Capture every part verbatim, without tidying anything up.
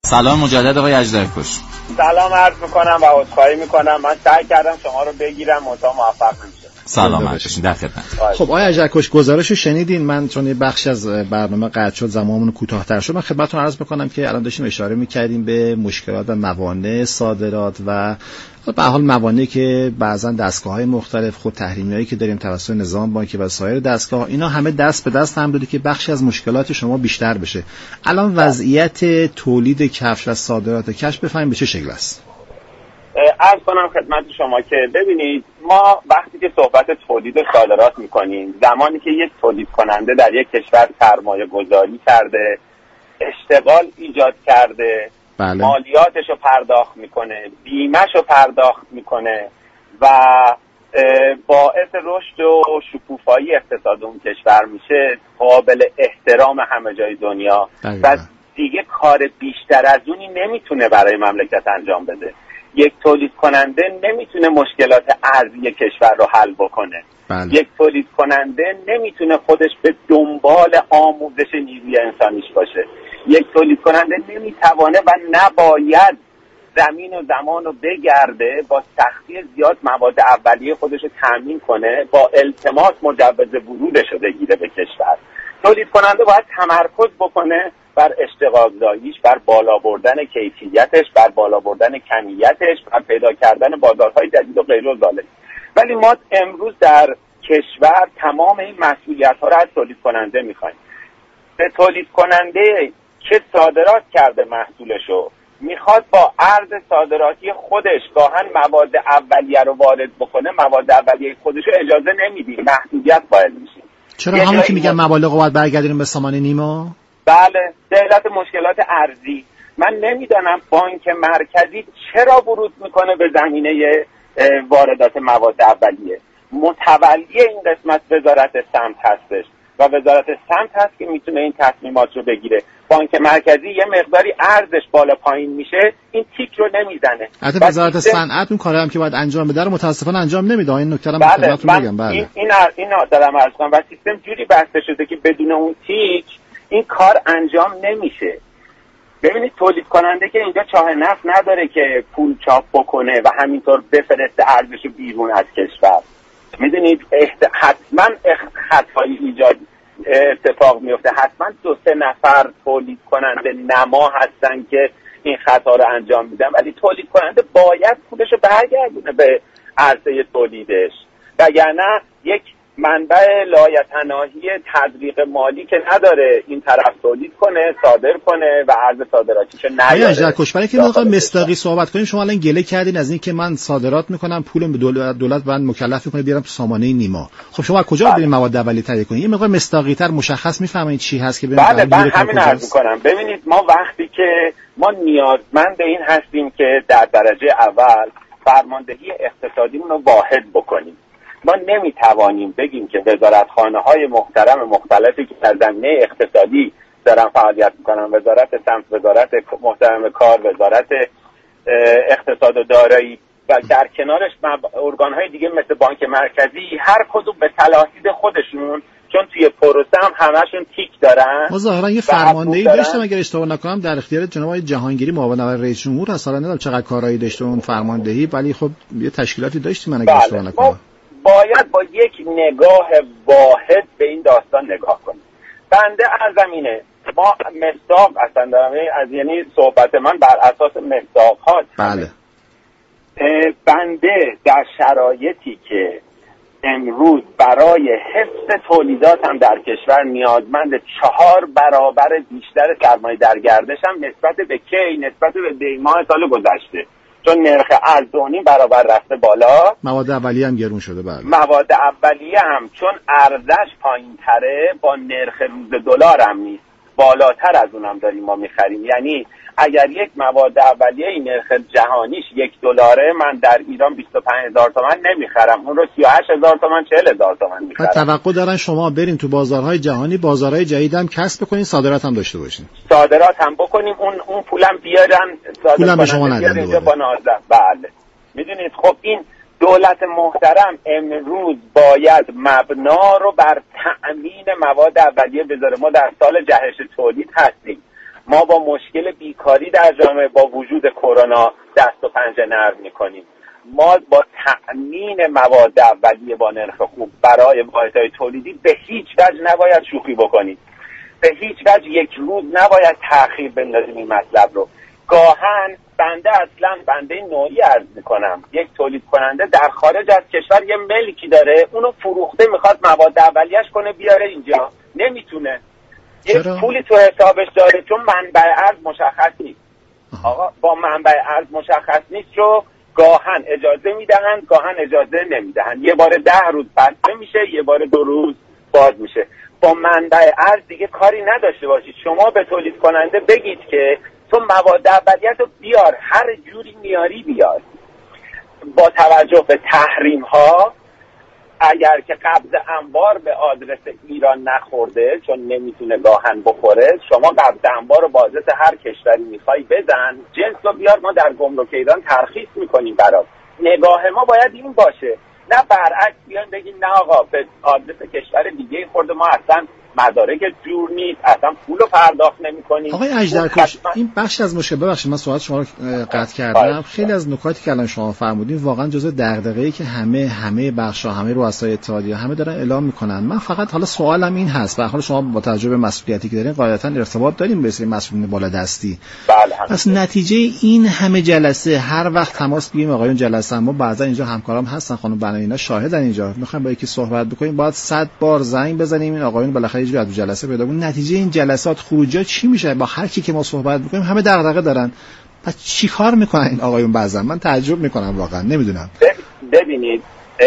سلام مجدد آقای اژدرکش. سلام عرض میکنم و عذرخواهی میکنم، من سعی کردم شما رو بگیرم منتها موفق نمیشم. سلام علیکم، در خدمت. خب آقای اژدرکش گزارشو شنیدین؟ من چون یه بخش از برنامه قطع شد، زمانمون کوتاه‌تر شد، من خدمتتون عرض میکنم که الان داشتیم اشاره میکردیم به مشکلات و موانع صادرات و به حال موانعی که بعضا دستگاه‌های مختلف، خود تحریمیایی که داریم توسط نظام بانکی و سایر دستگاه، اینا همه دست به دست هم داده که بخشی از مشکلات شما بیشتر بشه. الان وضعیت تولید کفش و صادرات کفش بفهمیم به چه شکل است؟ عرض کنم خدمت شما که ببینید، ما وقتی که صحبت تولید و صادرات میکنیم، زمانی که یک تولید کننده در یک کشور سرمایه گذاری کرده، اشتغال ایجاد کرده، بله. مالیاتش رو پرداخت میکنه، بیمهش رو پرداخت میکنه و باعث رشد و شکوفایی اقتصاد اون کشور میشه، قابل احترام همه جای دنیا بله. و دیگه کار بیشتر از اونی نمیتونه برای مملکت انجام بده. یک تولید کننده نمیتونه مشکلات ارزی کشور رو حل بکنه. بله. یک تولید کننده نمیتونه خودش به دنبال آموزش نیروی انسانیش باشه. یک تولید کننده نمیتوانه و نباید زمین و زمان رو بگرده، با سختی زیاد مواد اولیه خودش رو تامین کنه، با التماس مجوز ورودش رو بگیره به کشور. تولید کننده باید تمرکز بکنه بر اشتغال زاییش، بر بالا بردن کیفیتش، بر بالا بردن کمیتش، بر پیدا کردن بازارهای جدید و غیر و ذالک. ولی ما امروز در کشور تمام این مسئولیت‌ها را از تولید کننده می‌خوایم. به تولید کننده که صادرات کرده محصولشو میخواد با ارز صادراتی خودش گاهن مواد اولیه رو وارد بکنه، مواد اولیه خودشو اجازه نمیدیم، محدودیت قائل میشیم. چرا همون که میگن مبالغ رو باید برگردونیم به سامان نیما؟ بله، به علت مشکلات ارزی. من نمیدانم بانک مرکزی چرا ورود میکنه به زمینه واردات مواد اولیه. متولی این قسمت وزارت سمت هستش و وزارت سمت هست که میتونه این تصمیمات رو بگیره. بانک مرکزی یه مقداری ارزش بالا پایین میشه، این تیک رو نمیزنه. حتی وزارت صنعت اون کارا هم که باید انجام بده رو متاسفانه انجام نمیده. این نکته رو بله خدمتتون بگم. بله این این این دارم عرض کنم و سیستم جوری بسته شده که بدون اون تیک این کار انجام نمیشه. ببینید تولید کننده که اینجا چاه نفت نداره که پول چاپ بکنه و همینطور بفرسته ارزش بیرون از کشور. میدونید احت... حتما خطایی ایجاد اتفاق میفته، حتما دو سه نفر تولید کننده نما هستن که این خطا رو انجام میدن، ولی تولید کننده باید پولش رو برگردونه به عرصه تولیدش، وگرنه یک منبع لایتناهی تدریق مالی که نداره این طرف تولید کنه، صادر کنه و ارز صادراتیشو نیاره. آیا اژدرکش برای که واقعا مصداقی صحبت کنیم، شما الان گله کردین از این که من صادرات میکنم، پولم به دولت دولت بعد مکلف میکنه بیارم تو سامانه نیما. خب شما از کجا بله. برین مواد اولیه تهیه کنین؟ یه مقدار مصداقی‌تر مشخص میفهمید چی هست که ببینید. بله من همین عرض میکنم. ببینید ما وقتی که ما نیازمند این هستیم که در درجه اول فرماندهی اقتصادیمون رو واحد بکنیم. ما نمیتوانیم بگیم که وزارتخانه‌های محترم مختلفی که در زمینه اقتصادی دارن فعالیت میکنن، وزارت سمت، وزارت محترم کار، وزارت اقتصاد و دارایی و در کنارش ارگان‌های دیگه مثل بانک مرکزی، هر کدوم به صلاحیت خودشون، چون توی پروسه هم همشون تیک دارن. ما ظاهرا یه فرماندهی داشتم اگر اشتباه نکنم در اختیار جناب آقای جهانگیری معاون رئیس جمهور هست. حالا نمیدونم چقدر کارایی داشته اون فرماندهی، ولی خب یه تشکیلاتی داشتیم من اگر بله. اشتباه نکنم. باید با یک نگاه واحد به این داستان نگاه کنیم. بنده از زمینه ما مصداق اصلا دارم، از یعنی صحبت من بر اساس مصداق ها. بله. بنده در شرایطی که امروز برای حفظ تولیداتم در کشور نیازمند چهار برابر بیشتر سرمایه در گردشم نسبت به کی؟ نسبت به دیماه سال گذشته، چون نرخ ارز دو نیم برابر رفته بالا، مواد اولیه هم گرون شده. بله. مواد اولیه هم چون ارزش پایین تره با نرخ روز دلار هم نیست، بالاتر از اونم داریم ما میخریم. یعنی اگر یک مواد اولیه این نرخ جهانیش یک دلاره، من در ایران بیست و پنج هزار تومان نمیخرم، اون رو سی و هشت هزار تومان، چهل هزار تومان میخرم. و توقع دارن شما برین تو بازارهای جهانی، بازارهای جدید هم کسب بکنین، صادرات هم داشته باشین. صادرات هم بکنیم، اون اون پولم بیارن، پولم به شما ندن. بله. میدونید خب این دولت محترم امروز باید مبنا رو بر تأمین مواد اولیه بذاره. ما در سال جهش تولید هستیم، ما با مشکل بیکاری در جامعه با وجود کرونا دست و پنجه نرم میکنیم. ما با تأمین مواد اولیه با نرخ خوب برای واحدهای تولیدی به هیچ وجه نباید شوخی بکنیم. به هیچ وجه یک روز نباید تأخیر بندازیم این مطلب رو. گاهن بنده اصلا بنده نوعی عرض میکنم، یک تولید کننده در خارج از کشور یه ملکی داره، اونو فروخته میخواد مواد اولیه‌اش کنه بیاره اینجا، نمیتونه. یه پولی تو حسابش داره چون منبع ارز مشخص نیست. آقا با منبع ارز مشخص نیست رو گاهن اجازه میدهن، گاهن اجازه نمیدهن. یه بار ده روز بسته میشه، یه بار دو روز باز میشه. با منبع ارز دیگه کاری نداشته باشید. شما به تولید کننده بگید که تو مواد اولیه رو بیار، هر جوری میاری بیار. با توجه به تحریم ها اگر که قبض انبار به آدرس ایران نخورده چون نمیتونه گاهن بخوره، شما قبض انبار رو با آدرس هر کشوری میخوای بزن، جنس رو بیار، ما در گمرک ایران ترخیص میکنیم برات. نگاه ما باید این باشه، نه برعکس بیان بگیم نه آقا به آدرس کشور دیگه خورده، ما اصلا مدارک جور نیست، اصلا پولو پرداخت نمی‌کنیم. آقای اژدرکش این بخش از مشکل، ببخشید من سوال شما رو قطع کردم، خیلی از نکاتی که الان شما فرمودین واقعا جزء دغدغه‌ای که همه همه بخش‌ها، همه رؤسای اتحادیه همه دارن اعلام میکنن. من فقط حالا سوالم این هست، به حال شما با تجربه مسئولیتی که دارین قاعدتاً ارتباط دارین به سری مسئولین بالادستی. بله. پس نتیجه این همه جلسه، هر وقت تماس بگیریم آقایون جلسه، ما بعضا اینجا همکارام هستن، خانم بنایینا شاهدن، اینجا میخوایم با یکی صحبت بکنیم باید صد بار زنگ بزنیم این آقایون بالاخره یه جوری جلسه پیدا کنن. نتیجه این جلسات خروجا چی میشه؟ با هر کی که ما صحبت میکنیم همه دغدغه دارن. پس چیکار میکنن این آقایون؟ بعضا من تعجب میکنم واقعا، نمیدونم. ببینید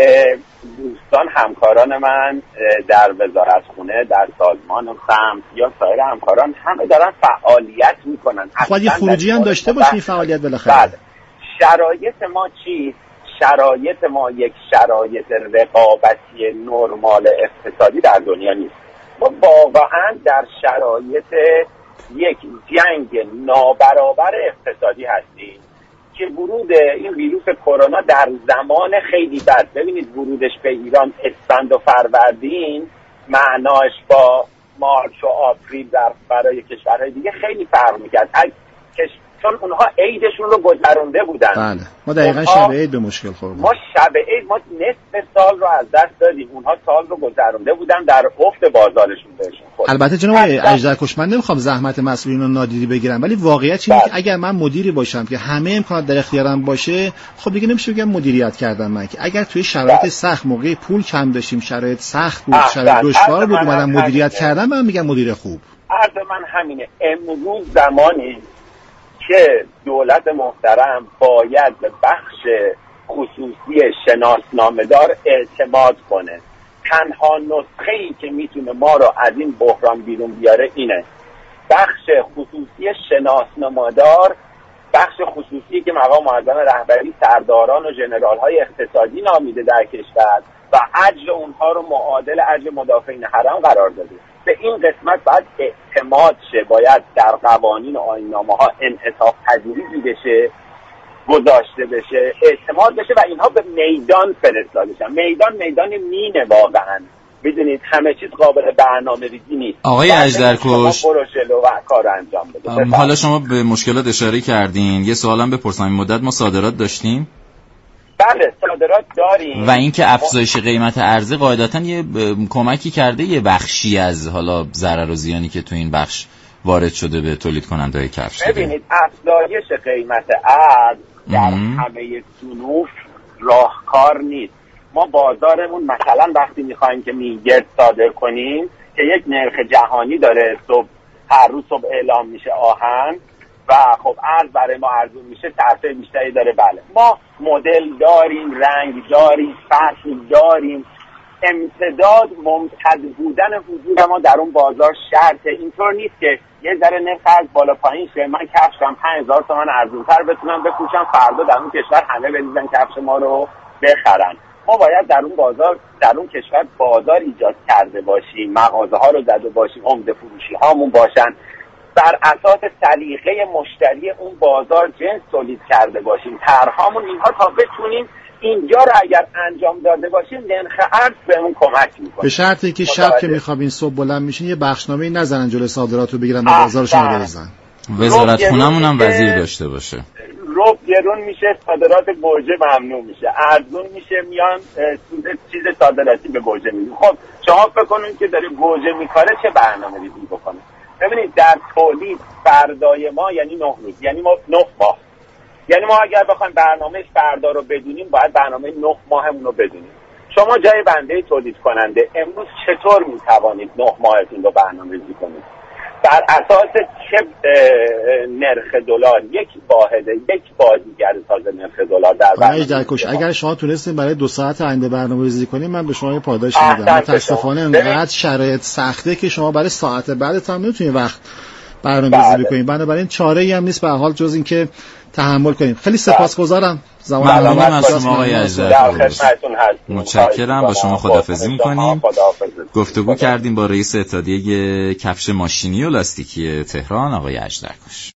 دوستان همکاران من در وزارتخونه، در سازمان خمس یا سایر همکاران همه دارن فعالیت میکنن. خود یه خروجی هم داشته باشین فعالیت بالاخره. بله. شرایط ما چی؟ شرایط ما یک شرایط رقابتی نرمال اقتصادی در دنیا نیست. ما واقعا در شرایط یک جنگ نابرابر اقتصادی هستیم که ورود این ویروس کرونا در زمان خیلی بد، ببینید ورودش به ایران اسفند و فروردین معناش با مارچ و آپریل در برای کشورهای دیگه خیلی فرق میکرد، چون اونها عیدشون رو گذرونده بودن. بله ما دقیقاً شب عید به مشکل خوردیم. ما شب عید ما نصف سال رو از دست دادیم، اونها سال رو گذرونده بودن در افت بازارشون بهشون خورد. البته جناب اژدرکش من نمیخوام زحمت مسئولین رو نادیده بگیرم، ولی واقعیت اینه که اگر من مدیری باشم که همه امکانات در اختیارم باشه، خب دیگه نمیشه بگم مدیریت کردم من، که اگر توی شرایط سخت موقع پول کم داشتیم، شرایط سخت بود، شرایط دشوار بود، اومدم مدیریت کردم، من میگم مدیر خوب. عرض من همینه. امروز زمانی که دولت محترم باید به بخش خصوصی شناسنامه‌دار اعتماد کنه. تنها نسخه‌ای که میتونه ما رو از این بحران بیرون بیاره اینه. بخش خصوصی شناسنامه‌دار، بخش خصوصی که مقام معظم رهبری سرداران و ژنرال‌های اقتصادی نامیده در کشور و اجر اونها رو معادل اجر مدافعین حرم قرار داده. به این قسمت باید اعتماد شه، باید در قوانین و آیین‌نامه ها انعطاف پذیری دیده شه، گذاشته بشه، اعتماد بشه و اینها به میدان فرستاده شن. میدان میدان مینه واقعا. بدونید همه چیز قابل برنامه‌ریزی نیست. آقای اژدرکش پروژه و کار انجام بده. حالا شما به مشکلات اشاره کردین، یه سوالم بپرسم، این مدت ما صادرات داشتیم؟ بله صادرات داریم و اینکه افزایش قیمت ارزی قاعدتاً یه کمکی کرده یه بخشی از حالا ضرر و زیانی که تو این بخش وارد شده به تولید کننده‌های کفش. ببینید افزایش قیمت ارز در همه صنوف راهکار نیست. ما بازارمون مثلا وقتی میخوایم که میگرد صادر کنیم که یک نرخ جهانی داره، صبح هر روز صبح اعلام میشه آهن و خب ارز برای ما ارزون میشه، صرفه بیشتری داره. بله ما مدل داریم، رنگ داریم، فصل داریم، امتداد ممتد بودن حضور ما در اون بازار شرطه. اینطور نیست که یه ذره نرخ از بالا پایین شه، من کفشم پنج هزار تومان ارزونتر بتونم بفروشم، فردا در اون کشور همه بریزن کفش ما رو بخرن. ما باید در اون بازار، در اون کشور بازار ایجاد کرده باشیم، مغازه ها رو زده باشیم، عمده فروشی هامون باشن، بر اساس سلیقه مشتری اون بازار جنس تولید کرده باشیم، طرحامون اینها تا بتونیم اینجا رو اگر انجام داده باشیم نرخ ارز بهمون کمک میکنه. به شرطی که شب که میخوابین صبح بلند میشین یه بخشنامه نزنن جلوی صادرات رو بگیرن به بازارشون رو بریزن. وزارت خونمون هم وزیر داشته باشه. رب گرون میشه، صادرات گوجه ممنوع میشه، ارزون میشه، میان چیز صادراتی به گوجه میدن. خب شما فکر کنین که داره گوجه میکاره چه برنامه‌ریزی بکنه؟ ببینید در تولید فردای ما یعنی نه روز، یعنی ما نه ماه. یعنی ما اگر بخوایم برنامه فردا رو بدونیم باید برنامه نه ماهمون رو بدونیم. شما جای بنده تولید کننده امروز چطور میتوانید نه ماهتون رو برنامه‌ریزی کنید؟ بر اساس چه نرخ دلار یک واحده یک بازیگر تازه نرخ دلار در برنامه. اگر شما تونستین برای دو ساعت آینده برنامه‌ریزی کنید من به شما یه پاداش میدم. متأسفانه انقدر شرایط سخته که شما برای ساعت بعدت هم نمیتونید وقت برنامه‌ریزی بکنید. بنابراین چاره‌ای هم نیست به هر حال جز اینکه تحمل کنیم. خیلی سپاسگزارم. ممنونم از شما آقای اژدرپور. متشکرم. با شما خداحافظی می‌کنیم. گفتگو کردیم با رئیس اتحادیه کفش ماشینی و لاستیکی تهران آقای اژدرپور.